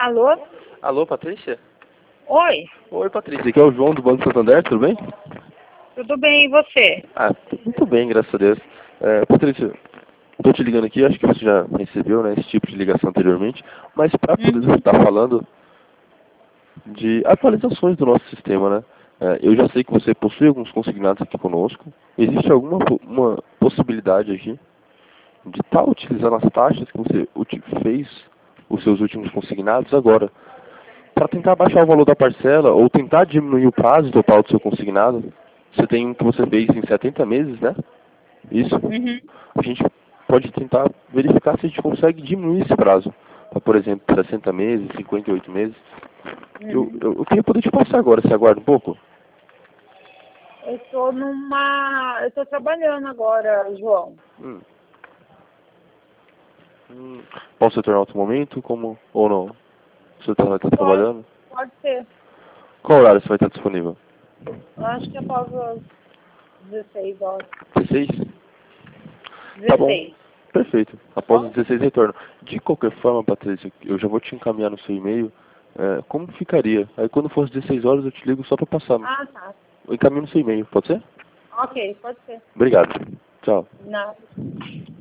Alô? Alô, Patrícia? Oi, Oi, Patrícia. Aqui é o João do Banco Santander, tudo bem? tudo bem, e você? Muito bem, graças a Deus. Patrícia, estou te ligando aqui, acho que você já recebeu, né, esse tipo de ligação anteriormente, mas para poder estar falando de atualizações do nosso sistema, né? Eu já sei que você possui alguns consignados aqui conosco. Existe alguma uma possibilidade aqui de estar utilizando as taxas que você fez os seus últimos consignados agora, para tentar baixar o valor da parcela ou tentar diminuir o prazo total do seu consignado? Você tem um que você fez em 70 meses, né? Isso. A gente pode tentar verificar se a gente consegue diminuir esse prazo. Para, por exemplo, 60 meses, 58 meses. Eu queria poder te passar agora, você aguarda um pouco? Eu tô trabalhando agora, João. Posso retornar outro momento? Como? Ou não? Você vai estar trabalhando? Pode ser. Qual horário você vai estar disponível? Eu acho que após as 16 horas. 16? Tá bom. 16. Perfeito. Após os 16 retorno. De qualquer forma, Patrícia, eu já vou te encaminhar no seu e-mail como ficaria. Aí quando for às 16 horas eu te ligo só para passar. Ah, tá. Eu encaminho no seu e-mail, pode ser? Ok, pode ser. Obrigado. Tchau. Nada.